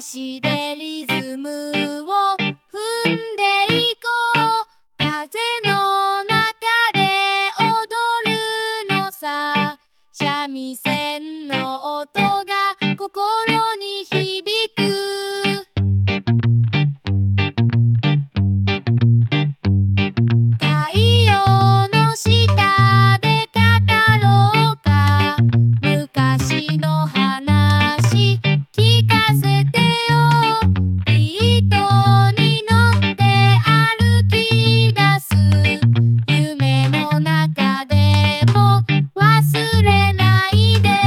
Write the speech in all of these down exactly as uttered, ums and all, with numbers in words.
足でリズムを踏んでいこう。風の中で踊るのさ。三味線の音が心に響く。太陽の下で語ろうか。昔の話聞かせてよ。ビートに乗って歩き出す。夢の中でも忘れないで。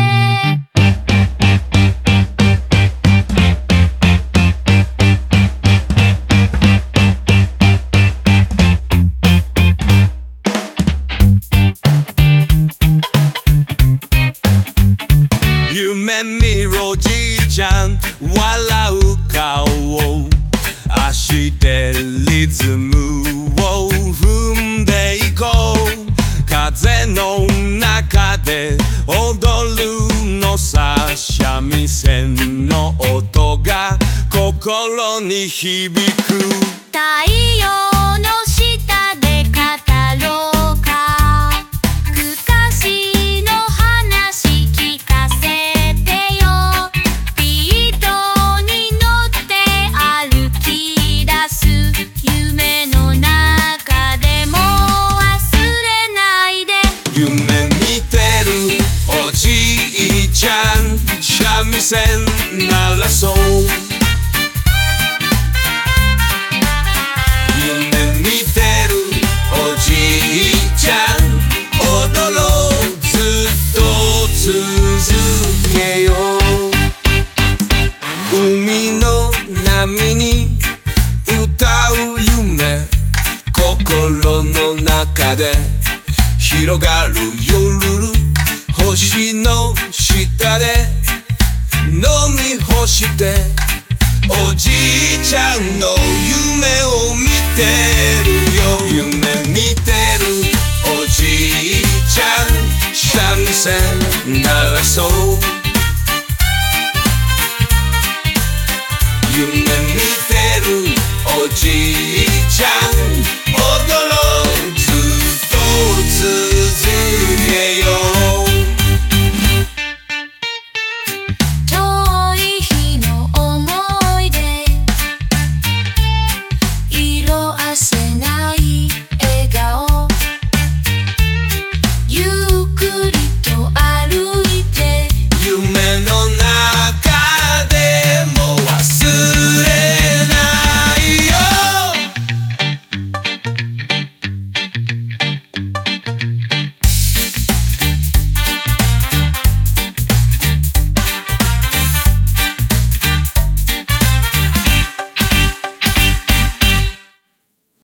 夢見ろじいちゃん笑う顔。足でリズムを踏んでいこう。風の中で踊るのさ。三味線の音が心に響く。 太陽の下で語ろうか。昔の話聞かせてよ。ビートに乗って歩き出す。夢の中でも忘れないで。 夢見てるおじいちゃん三味線鳴らそう。夢見てるおじいちゃん踊ろう。ずっと続けよう。海の波に歌う夢。心の中で広がる夜。星の下で飲み干して。おじいちゃんの夢を見てるよ。夢見てるおじいちゃん三味線鳴らそう。夢見てるおじいちゃん